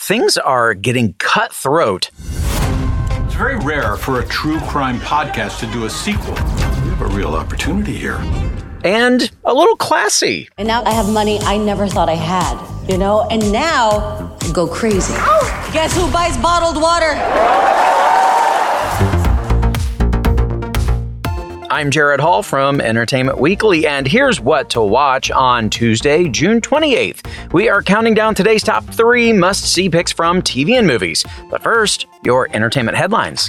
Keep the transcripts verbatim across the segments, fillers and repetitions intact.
things are getting cutthroat. It's very rare for a true crime podcast to do a sequel. We have a real opportunity here. And a little classy. And now I have money I never thought I had, you know? And now, go crazy. Oh, guess who buys bottled water? I'm Jared Hall from Entertainment Weekly, and here's what to watch on Tuesday, June twenty-eighth. We are counting down today's top three must-see picks from T V and movies. But first, your entertainment headlines.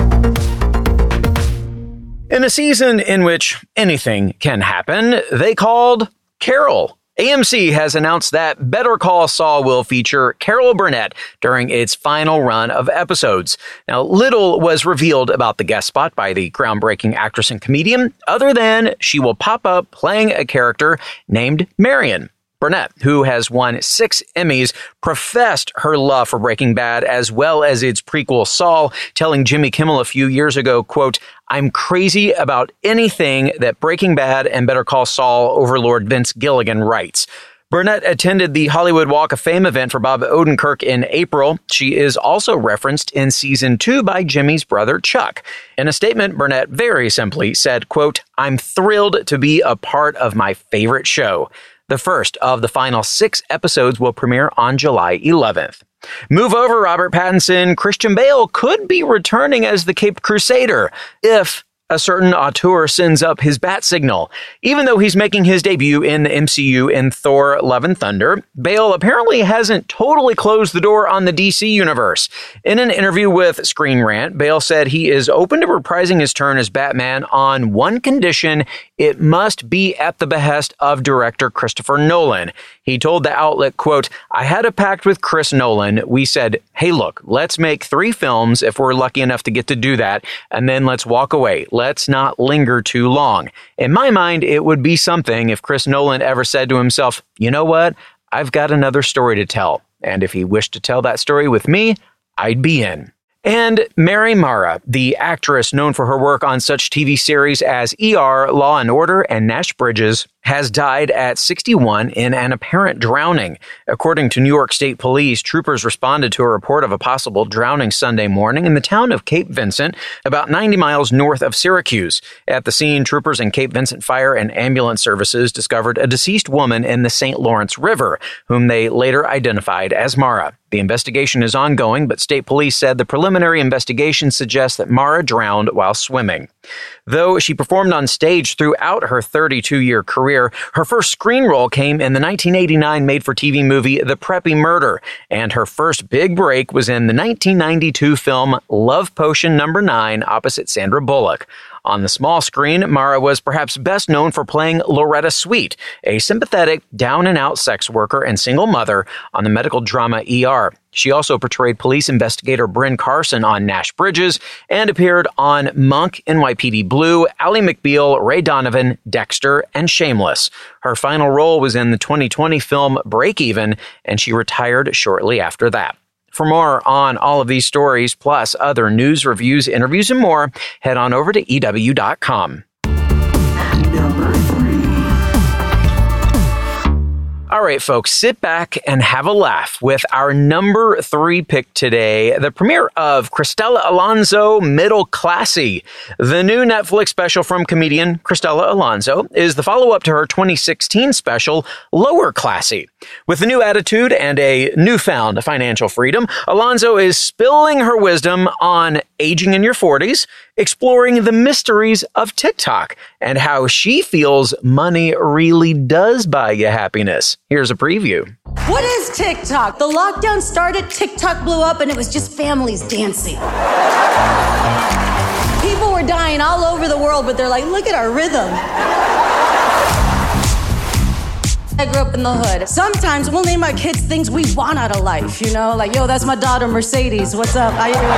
In a season in which anything can happen, they called Carol. A M C has announced that Better Call Saul will feature Carol Burnett during its final run of episodes. Now, little was revealed about the guest spot by the groundbreaking actress and comedian, other than she will pop up playing a character named Marion. Burnett, who has won six Emmys, professed her love for Breaking Bad as well as its prequel Saul, telling Jimmy Kimmel a few years ago, quote, "I'm crazy about anything that Breaking Bad and Better Call Saul overlord Vince Gilligan writes." Burnett attended the Hollywood Walk of Fame event for Bob Odenkirk in April. She is also referenced in season two by Jimmy's brother Chuck. In a statement, Burnett very simply said, quote, "I'm thrilled to be a part of my favorite show." The first of the final six episodes will premiere on July eleventh. Move over, Robert Pattinson. Christian Bale could be returning as the Caped Crusader if a certain auteur sends up his bat signal. Even though he's making his debut in the M C U in Thor: Love and Thunder, Bale apparently hasn't totally closed the door on the D C universe. In an interview with Screen Rant, Bale said he is open to reprising his turn as Batman on one condition: it must be at the behest of director Christopher Nolan. He told the outlet, quote, "I had a pact with Chris Nolan. We said, hey, look, let's make three films if we're lucky enough to get to do that, and then let's walk away. Let's not linger too long." In my mind, it would be something if Chris Nolan ever said to himself, you know what, I've got another story to tell. And if he wished to tell that story with me, I'd be in. And Mary Mara, the actress known for her work on such T V series as E R, Law and Order, and Nash Bridges, has died at sixty-one in an apparent drowning. According to New York State Police, troopers responded to a report of a possible drowning Sunday morning in the town of Cape Vincent, about ninety miles north of Syracuse. At the scene, troopers and Cape Vincent Fire and Ambulance Services discovered a deceased woman in the Saint Lawrence River, whom they later identified as Mara. The investigation is ongoing, but state police said the preliminary investigation suggests that Mara drowned while swimming. Though she performed on stage throughout her thirty-two-year career, her first screen role came in the nineteen eighty-nine made-for-T V movie The Preppy Murder, and her first big break was in the nineteen ninety-two film Love Potion Number nine opposite Sandra Bullock. On the small screen, Mara was perhaps best known for playing Loretta Sweet, a sympathetic, down-and-out sex worker and single mother on the medical drama E R. She also portrayed police investigator Bryn Carson on Nash Bridges and appeared on Monk, N Y P D Blue, Ally McBeal, Ray Donovan, Dexter, and Shameless. Her final role was in the twenty twenty film Break Even, and she retired shortly after that. For more on all of these stories, plus other news, reviews, interviews, and more, head on over to E W dot com. Number three. All right, folks, sit back and have a laugh with our number three pick today, the premiere of Cristela Alonzo, Middle Classy. The new Netflix special from comedian Cristela Alonzo is the follow-up to her twenty sixteen special, Lower Classy. With a new attitude and a newfound financial freedom, Alonzo is spilling her wisdom on aging in your forties, exploring the mysteries of TikTok, and how she feels money really does buy you happiness. Here's a preview. What is TikTok? The lockdown started, TikTok blew up, and it was just families dancing. People were dying all over the world, but they're like, look at our rhythm. I grew up in the hood. Sometimes we'll name our kids things we want out of life, you know? Like, yo, that's my daughter, Mercedes. What's up? How you doing?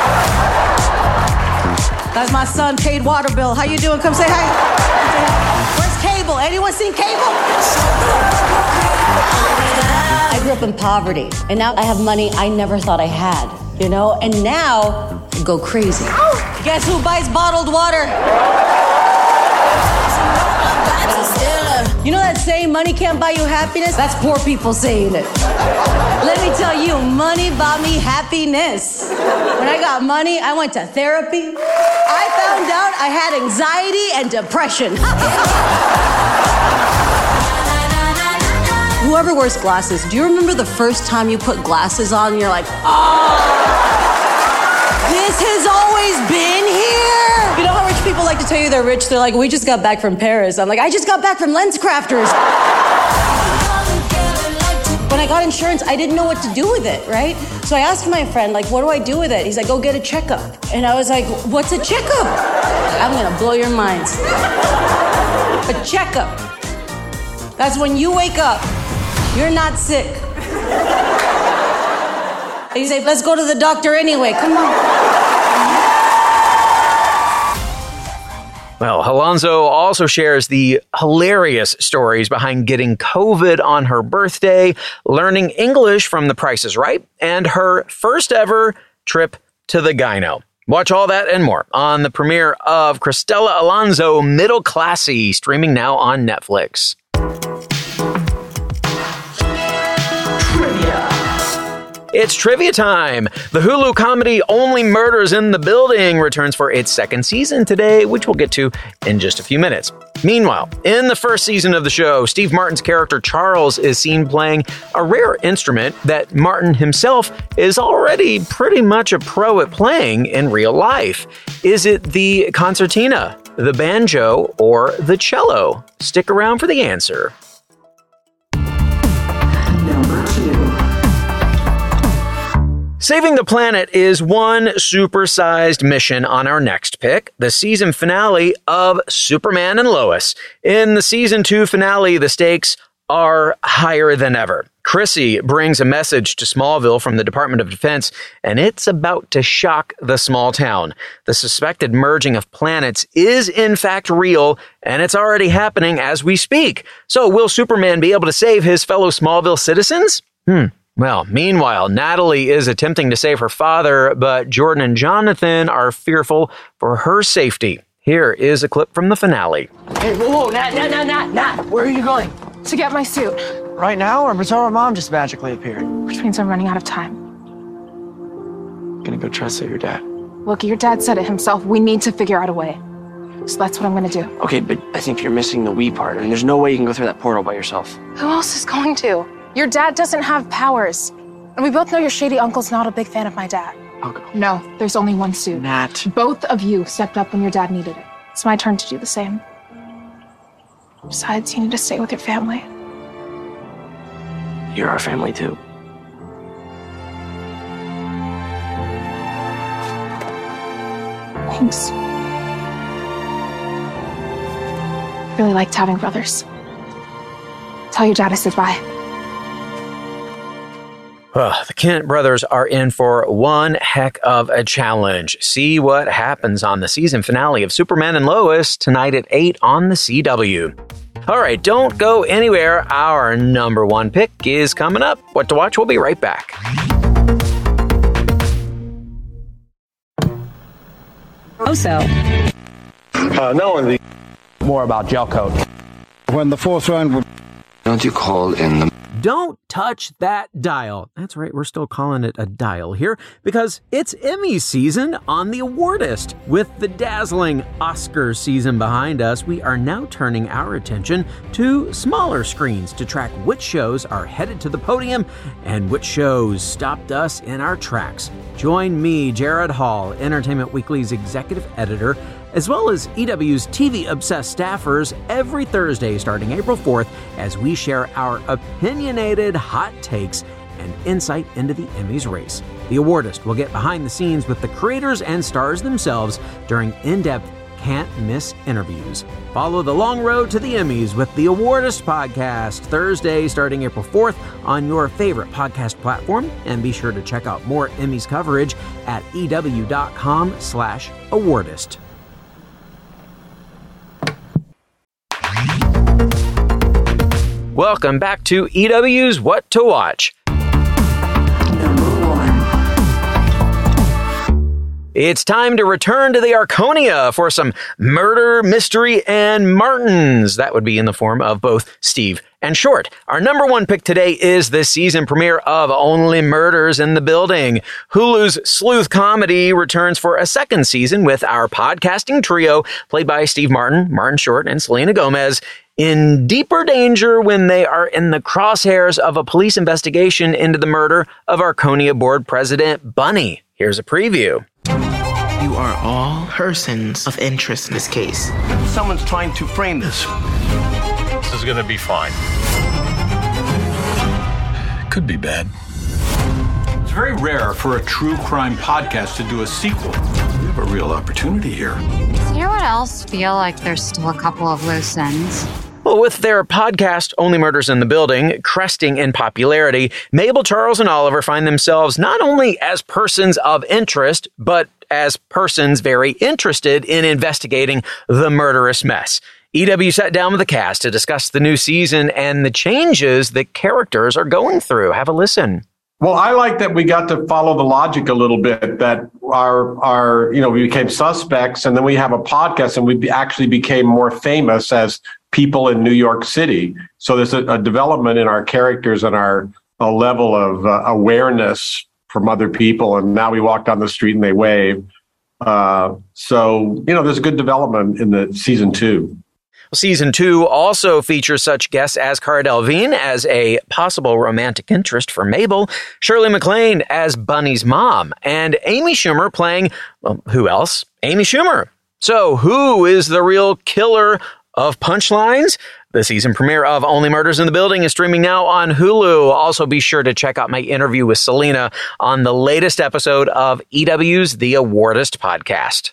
That's my son, paid water bill. How you doing? Come say hi. Where's Cable? Anyone seen Cable? I grew up in poverty, and now I have money I never thought I had, you know? And now, go crazy. Oh. Guess who buys bottled water? You know that saying, money can't buy you happiness? That's poor people saying it. Let me tell you, money bought me happiness. When I got money, I went to therapy. I found out I had anxiety and depression. Whoever wears glasses, do you remember the first time you put glasses on and you're like, oh, this has always been here? You know how rich people like to tell you they're rich? They're like, we just got back from Paris. I'm like, I just got back from Lens Crafters. When I got insurance, I didn't know what to do with it, right? So I asked my friend, like, what do I do with it? He's like, go get a checkup. And I was like, what's a checkup? I'm gonna blow your minds. A checkup. That's when you wake up, you're not sick. And you say, let's go to the doctor anyway, come on. Well, Alonso also shares the hilarious stories behind getting COVID on her birthday, learning English from The Price is Right, and her first ever trip to the gyno. Watch all that and more on the premiere of Cristela Alonso, Middle Classy, streaming now on Netflix. It's trivia time. The Hulu comedy Only Murders in the Building returns for its second season today, which we'll get to in just a few minutes. Meanwhile, in the first season of the show, Steve Martin's character Charles is seen playing a rare instrument that Martin himself is already pretty much a pro at playing in real life. Is it the concertina, the banjo, or the cello? Stick around for the answer. Saving the planet is one supersized mission on our next pick, the season finale of Superman and Lois. In the season two finale, the stakes are higher than ever. Chrissy brings a message to Smallville from the Department of Defense, and it's about to shock the small town. The suspected merging of planets is in fact real, and it's already happening as we speak. So will Superman be able to save his fellow Smallville citizens? Hmm. Well, meanwhile, Natalie is attempting to save her father, but Jordan and Jonathan are fearful for her safety. Here is a clip from the finale. Hey, whoa, whoa, Nat, Nat, Nat, Nat, Nat, where are you going? To get my suit. Right now, or until our mom just magically appeared? Which means I'm running out of time. Gonna go try to save your dad. Look, your dad said it himself. We need to figure out a way. So that's what I'm gonna do. Okay, but I think you're missing the we part. I mean, there's no way you can go through that portal by yourself. Who else is going to? Your dad doesn't have powers. And we both know your shady uncle's not a big fan of my dad. I'll go. No, there's only one suit. Nat. Both of you stepped up when your dad needed it. It's my turn to do the same. Besides, you need to stay with your family. You're our family, too. Thanks. Really liked having brothers. Tell your dad I said bye. Well, the Kent brothers are in for one heck of a challenge. See what happens on the season finale of Superman and Lois tonight at eight on the C W. All right, don't go anywhere. Our number one pick is coming up. What to watch? We'll be right back. Also, uh, not only More about gel coat. when the fourth round would. Don't you call in the... Don't touch that dial. That's right, we're still calling it a dial here because it's Emmy season on The Awardist. With the dazzling Oscar season behind us, we are now turning our attention to smaller screens to track which shows are headed to the podium and which shows stopped us in our tracks. Join me, Jared Hall, Entertainment Weekly's executive editor, as well as E W's T V-obsessed staffers every Thursday starting April fourth as we share our opinionated hot takes and insight into the Emmys race. The Awardist will get behind the scenes with the creators and stars themselves during in-depth, can't-miss interviews. Follow the long road to the Emmys with the Awardist podcast Thursday starting April fourth on your favorite podcast platform, and be sure to check out more Emmys coverage at ew.com slash awardist. Welcome back to E W's What to Watch. Number one. It's time to return to the Arconia for some murder, mystery, and Martins. That would be in the form of both Steve and Short. Our number one pick today is the season premiere of Only Murders in the Building. Hulu's sleuth comedy returns for a second season with our podcasting trio, played by Steve Martin, Martin Short, and Selena Gomez, in deeper danger when they are in the crosshairs of a police investigation into the murder of Arconia board president Bunny. Here's a preview. You are all persons of interest in this case. Someone's trying to frame this. This is going to be fine. Could be bad. It's very rare for a true crime podcast to do a sequel. We have a real opportunity here. Does anyone else feel like there's still a couple of loose ends? Well, with their podcast, Only Murders in the Building, cresting in popularity, Mabel, Charles, and Oliver find themselves not only as persons of interest, but as persons very interested in investigating the murderous mess. E W sat down with the cast to discuss the new season and the changes the characters are going through. Have a listen. Well, I like that we got to follow the logic a little bit, that our, our, you know, we became suspects, and then we have a podcast, and we actually became more famous as people in New York City. So there's a, a development in our characters and our a level of uh, awareness from other people. And now we walk down the street and they wave. Uh, so, you know, there's a good development in the season two. Season two also features such guests as Cara Delevingne as a possible romantic interest for Mabel, Shirley MacLaine as Bunny's mom, and Amy Schumer playing, well, who else? Amy Schumer. So who is the real killer of punchlines? The season premiere of Only Murders in the Building is streaming now on Hulu. Also, be sure to check out my interview with Selena on the latest episode of E W's The Awardist podcast.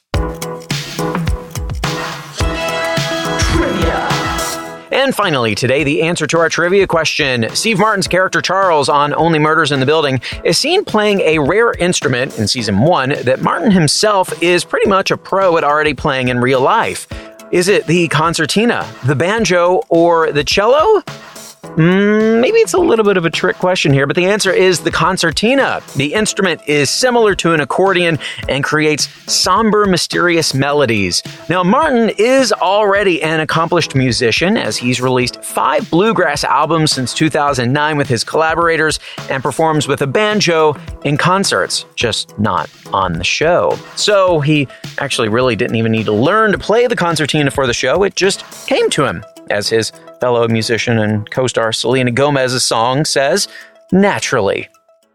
And finally, today, the answer to our trivia question. Steve Martin's character Charles on Only Murders in the Building is seen playing a rare instrument in season one that Martin himself is pretty much a pro at already playing in real life. Is it the concertina, the banjo, or the cello? Mm, maybe it's a little bit of a trick question here, but the answer is the concertina. The instrument is similar to an accordion and creates somber, mysterious melodies. Now, Martin is already an accomplished musician, as he's released five bluegrass albums since two thousand nine with his collaborators and performs with a banjo in concerts, just not on the show. So he actually really didn't even need to learn to play the concertina for the show. It just came to him, as his fellow musician and co-star Selena Gomez's song says, naturally.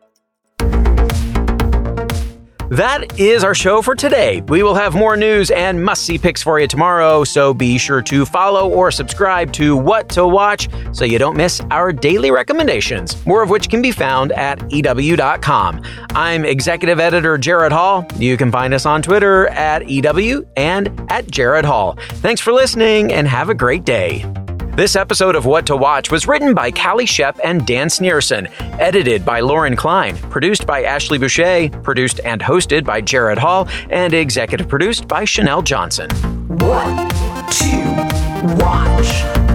That is our show for today. We will have more news and must-see picks for you tomorrow, so be sure to follow or subscribe to What to Watch so you don't miss our daily recommendations, more of which can be found at E W dot com. I'm Executive Editor Jared Hall. You can find us on Twitter at E W and at Jared Hall. Thanks for listening and have a great day. This episode of What to Watch was written by Callie Shep and Dan Sneerson, edited by Lauren Klein, produced by Ashley Boucher, produced and hosted by Jared Hall, and executive produced by Chanel Johnson. What to Watch.